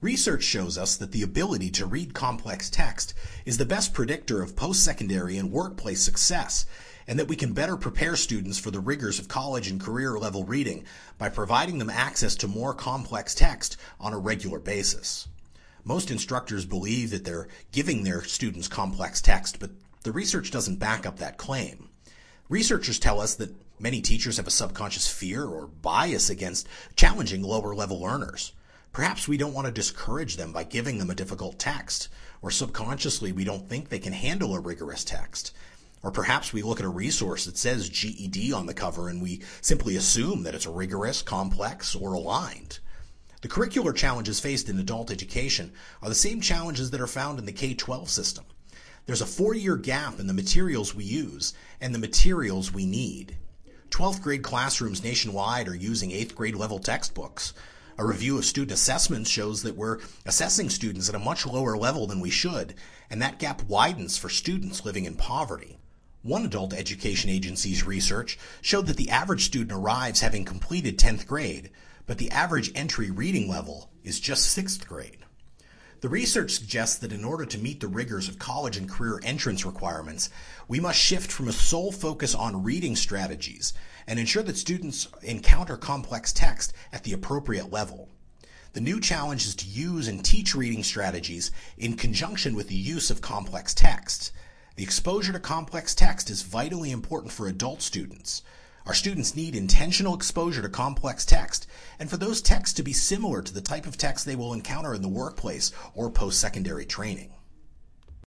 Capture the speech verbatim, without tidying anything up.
Research shows us that the ability to read complex text is the best predictor of post-secondary and workplace success, and that we can better prepare students for the rigors of college and career level reading by providing them access to more complex text on a regular basis. Most instructors believe that they're giving their students complex text, but the research doesn't back up that claim. Researchers tell us that many teachers have a subconscious fear or bias against challenging lower level learners. Perhaps we don't want to discourage them by giving them a difficult text, or subconsciously we don't think they can handle a rigorous text. Or perhaps we look at a resource that says G E D on the cover and we simply assume that it's rigorous, complex, or aligned. The curricular challenges faced in adult education are the same challenges that are found in the K twelve system. There's a four-year gap in the materials we use and the materials we need. twelfth grade classrooms nationwide are using eighth grade level textbooks. A review of student assessments shows that we're assessing students at a much lower level than we should, and that gap widens for students living in poverty. One adult education agency's research showed that the average student arrives having completed tenth grade, but the average entry reading level is just sixth grade. The research suggests that in order to meet the rigors of college and career entrance requirements, we must shift from a sole focus on reading strategies and ensure that students encounter complex text at the appropriate level. The new challenge is to use and teach reading strategies in conjunction with the use of complex text. The exposure to complex text is vitally important for adult students. Our students need intentional exposure to complex text, and for those texts to be similar to the type of text they will encounter in the workplace or post-secondary training.